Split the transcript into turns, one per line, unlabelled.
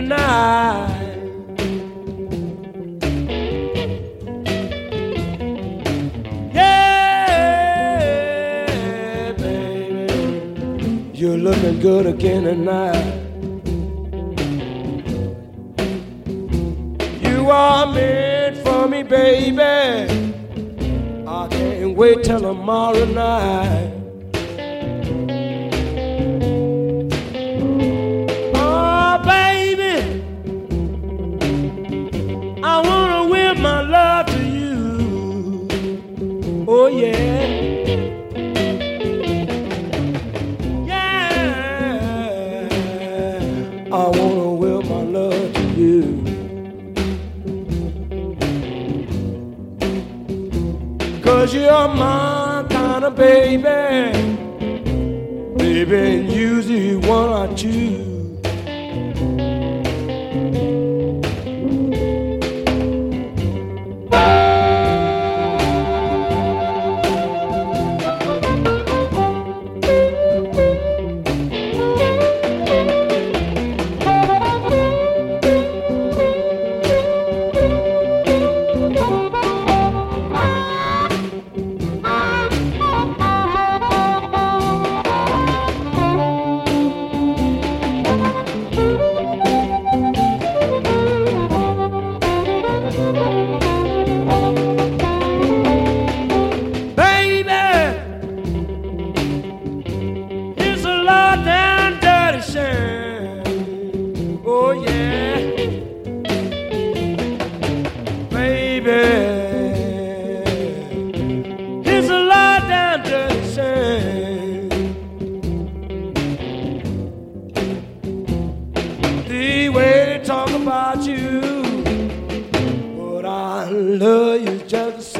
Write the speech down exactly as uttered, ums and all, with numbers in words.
tonight. Yeah, baby, you're looking good again tonight. You are meant for me, baby. I can't wait till tomorrow night. Oh, baby, I wanna will my love to you. Oh, yeah. Yeah. I wanna will my love to you. Cause you're my kind of baby, baby, and you're the one I choose. Oh yeah, baby, it's a lot down dirty shame. The way they talk about you, but I love you just the same.